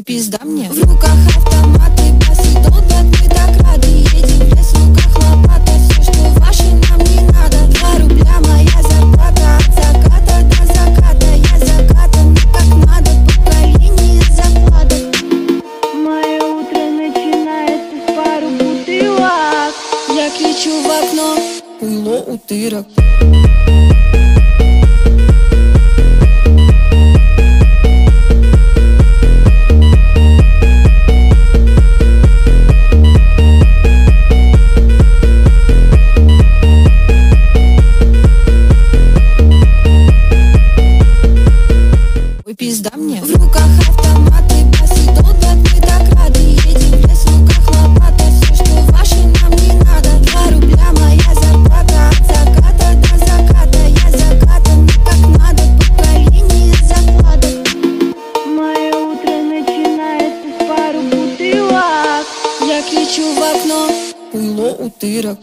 Ой, пизда мне. В руках автоматы, басы долбят, мы так рады. Едем в лес, в руках лопата. Все, что ваше, нам не надо. 2 рубля моя зарплата. От заката до заката. Я закатан, как надо. Поколение закладок. Мое утро начинается с пару бутылок. Я кричу в окно: хуйло утырок. Ой, пизда мне. В руках автоматы, басы долбят, мы так рады. Едем в лес, в руках лопата. Все, что ваше, нам не надо. 2 рубля моя зарплата. От заката до заката. Я закатан, как надо. Поколение закладок. Мое утро начинается с пару бутылок. Я кричу в окно: хуйло утырок.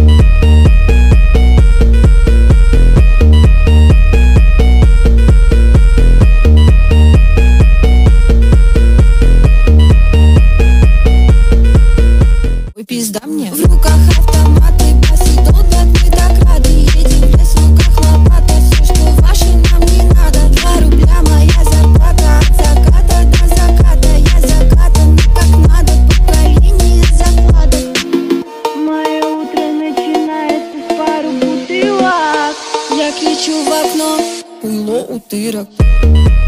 Ой, пизда мне. В руках автоматы, басы долбят, мы так рады. Едем в лес, в руках лопата. Все, что ваше, нам не надо. 2 рубля моя зарплата. От заката до заката. Я закатан, как надо. Поколение закладок. Мое утро начинается с пару бутылок. Я кричу в окно: хуйло утырок.